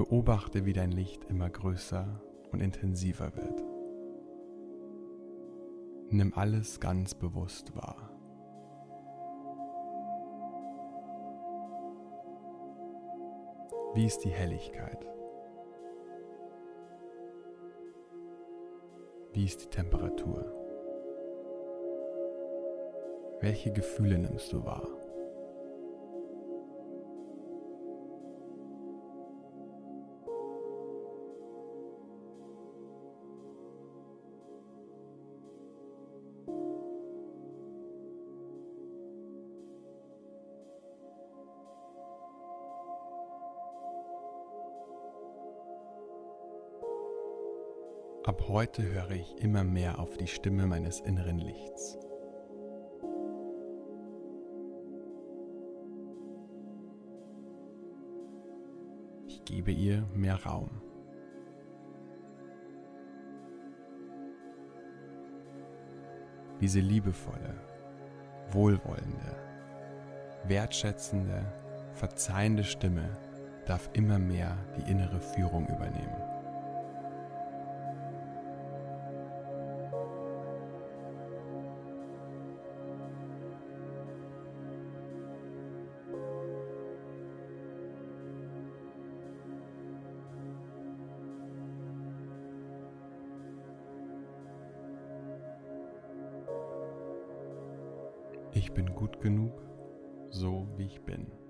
Beobachte, wie dein Licht immer größer und intensiver wird. Nimm alles ganz bewusst wahr. Wie ist die Helligkeit? Wie ist die Temperatur? Welche Gefühle nimmst du wahr? Ab heute höre ich immer mehr auf die Stimme meines inneren Lichts. Ich gebe ihr mehr Raum. Diese liebevolle, wohlwollende, wertschätzende, verzeihende Stimme darf immer mehr die innere Führung übernehmen. Ich bin gut genug, so wie ich bin.